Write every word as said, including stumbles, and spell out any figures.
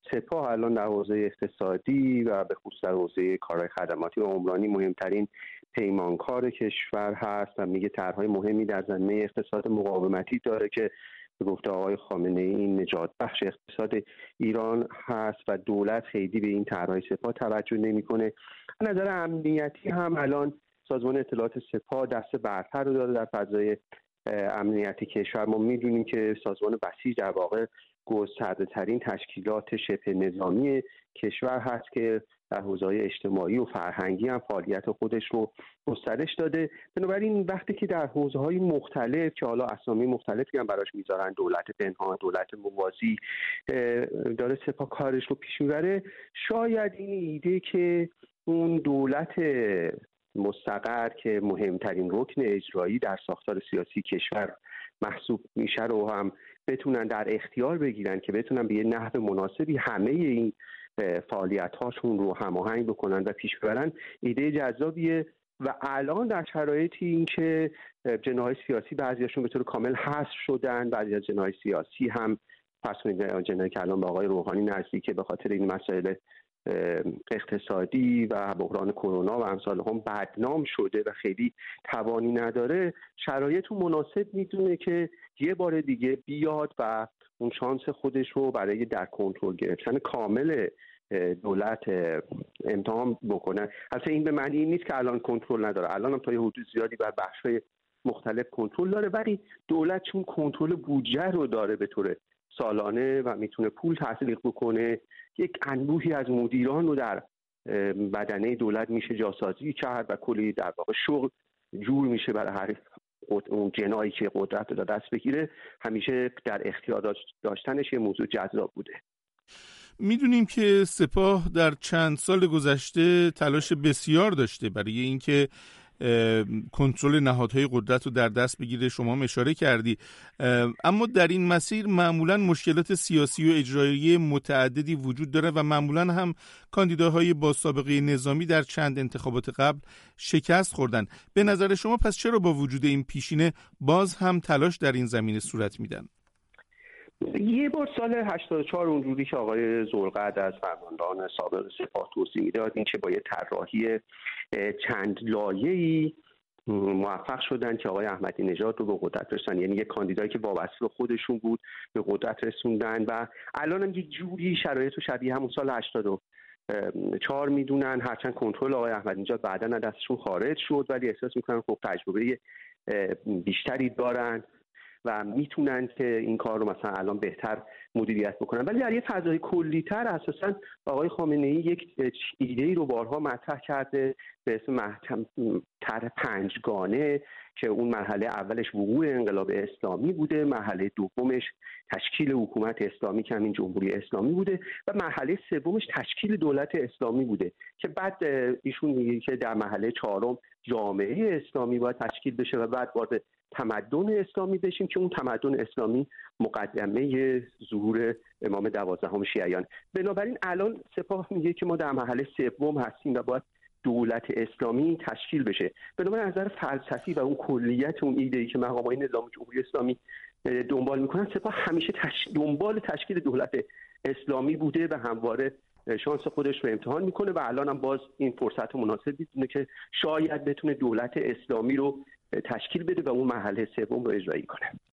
سپاه الان در حوزه اقتصادی و به خصوص در حوزه کارهای خدماتی و عمرانی مهمترین پیمانکار کشور هست و میگه طرح‌های مهمی در زمینه اقتصاد مقاومتی داره که به گفته آقای خامنه‌ای این نجات بخش اقتصاد ایران هست و دولت خیلی به این طرح‌های سپاه توجه نمی‌کنه. از نظر امنیتی هم الان سازمان اطلاعات سپاه دست برتر رو داره در فضای امنیتی کشور. ما می‌دونیم که سازمان بسیج در واقع گسترده‌ترین تشکیلات شبه نظامی کشور هست که در حوزه‌های اجتماعی و فرهنگی هم فعالیت خودش رو گسترش داده. بنابراین وقتی که در حوزه‌های مختلف که حالا اسامی مختلفی هم براش میذارن، دولت پنهان، دولت موازی، داره سپاه کارش رو پیش میبره، شاید این ایده که اون دولت مستقر که مهمترین رکن اجرایی در ساختار سیاسی کشور محسوب میشه رو هم بتونن در اختیار بگیرن که بتونن به یه نحو مناسبی همه این فعالیت‌هاشون رو هماهنگ بکنن و پیش ببرن، ایده جذابیه. و الان در شرایطی این که جناح‌های سیاسی بعضیاشون به طور کامل حذف شدن، بعضی از جناح‌های سیاسی هم پس می‌دونن جناحی که الان به آقای روحانی نزدیکه به خاطر این مسائل اقتصادی و بحران کرونا و امثال هم بدنام شده و خیلی توانی نداره، شرایط مناسب میدونه که یه بار دیگه بیاد و اون شانس خودش رو برای در کنترل گرفتن کامل دولت امتحان بکنه. البته این به معنی این نیست که الان کنترل نداره، الان هم تا یه حدود زیادی بر بخش‌های مختلف کنترل داره، ولی دولت چون کنترل بودجه رو داره به طور سالانه و میتونه پول تسلیق بکنه، یک انبوهی از مدیران رو در بدنه دولت میشه جاسازی کرد و کلی در واقع شغل جور میشه برای هر اون جنایی که قدرت رو دست بگیره. همیشه در اختیار داشتنش یه موضوع جذاب بوده. میدونیم که سپاه در چند سال گذشته تلاش بسیار داشته برای اینکه کنترل نهادهای قدرت رو در دست بگیره. شما هم اشاره کردی، اما در این مسیر معمولا مشکلات سیاسی و اجرایی متعددی وجود داره و معمولا هم کاندیداهای با سابقه نظامی در چند انتخابات قبل شکست خوردن. به نظر شما پس چرا با وجود این پیشینه باز هم تلاش در این زمینه صورت میدن؟ یه بار سال هشتاد و چهار اونجوری که آقای زرقد از فرماندهان سابق سپاه توضیح میداد، این که با یه طراحی چند لایه‌ای موفق شدن که آقای احمدی نژاد رو به قدرت رسوندن، یعنی یه کاندیدایی که وابسته به خودشون بود به قدرت رسوندن و الان هم یه جوری شرایط و شبیه همون سال هشتاد و چهار میدونن، هرچند کنترل آقای احمدی نژاد بعداً از دستشون خارج شد، ولی احساس میکنن خب تجربه بیشتری دارن و میتونن که این کار رو مثلا الان بهتر مدیریت بکنن. ولی در یه فضای کلی‌تر اساساً آقای خامنه‌ای یک ایده‌ای رو بارها مطرح کرده به اسم محکم طرح پنجگانه که اون مرحله اولش وقوع انقلاب اسلامی بوده، مرحله دومش تشکیل حکومت اسلامی که همین جمهوری اسلامی بوده و مرحله سومش تشکیل دولت اسلامی بوده که بعد ایشون میگه که در مرحله چهارم جامعه اسلامی باید تشکیل بشه و بعد وارد تمدن اسلامی بشیم که اون تمدن اسلامی مقدمه ظهور امام دوازدهم شیعیان. بنابراین الان سپاه میگه که ما در مرحله سوم هستیم و باید دولت اسلامی تشکیل بشه. بنابراین از نظر فلسفی و اون کلیت اون ایده‌ای که مقام‌های نظام جمهوری اسلامی دنبال میکنن، سپاه همیشه تش... دنبال تشکیل دولت اسلامی بوده و همواره شانس خودش رو امتحان میکنه و الان هم باز این فرصت مناسب میدونه که شاید بتونه دولت اسلامی رو تشکیل بده و اون مرحله سوم رو اجرایی کنه.